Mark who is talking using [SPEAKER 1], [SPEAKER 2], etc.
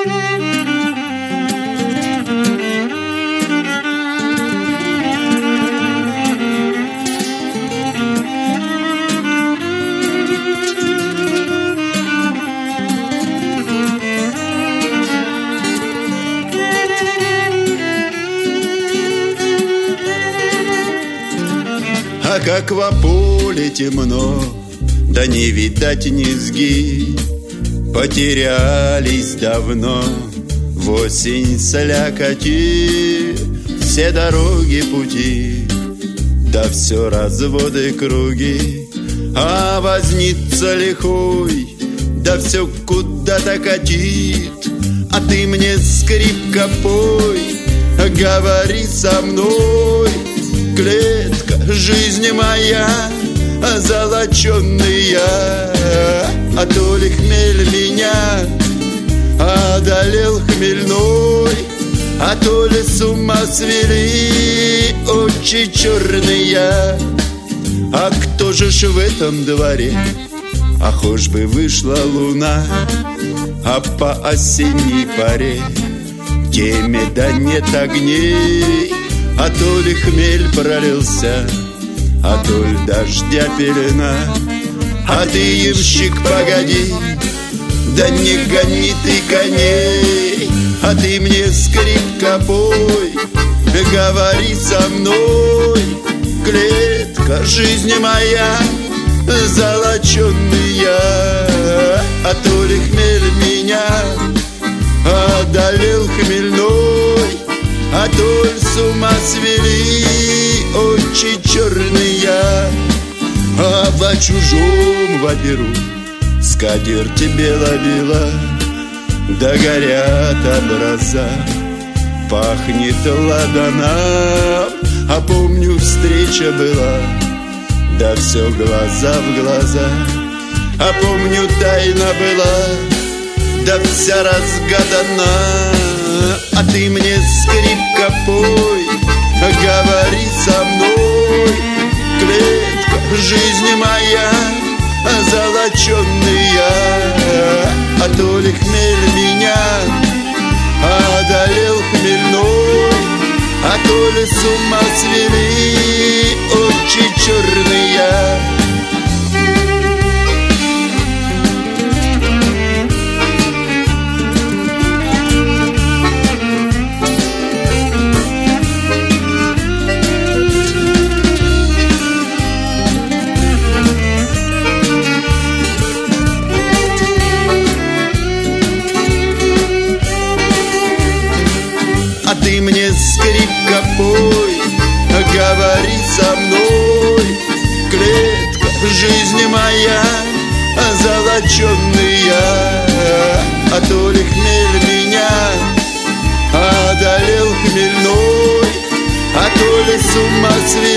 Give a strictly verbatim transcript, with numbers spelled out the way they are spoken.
[SPEAKER 1] А как во поле темно, да не видать низги, потерялись давно в осень слякоти. Все дороги пути, да все разводы круги, а возница лихой, да все куда-то катит. А ты мне, скрипка, пой, говори со мной. Клетка, жизнь моя, золоченая, а то ли хмель меня одолел хмельной, а то ли с ума свели очи черные. А кто же ж в этом дворе? А хоть бы вышла луна, а по осенней паре в теме да нет огней. А то ли хмель пролился, а то ли дождя пелена. А ты, ямщик, погоди, да не гони ты коней. А ты мне, скрипка, пой, говори со мной. Клетка, жизнь моя, золоченая, а то ли хмель меня одолел хмельной, а то ли с ума свели очи черные. А во чужом воперу скатерть бело-бела, да горят образа, пахнет ладаном. А помню, встреча была, да все глаза в глаза. А помню, тайна была, да вся разгадана. А ты мне, скрипка, пой, говори со мной. Клетка, жизнь моя, золоченая, а то ли хмель меня одолел хмельной, а то ли с ума свели очи черные. А ты мне, скрипка, пой, говори со мной. Клетка, жизнь моя, золоченая, а то ли хмель меня одолел хмельной, а то ли с ума свели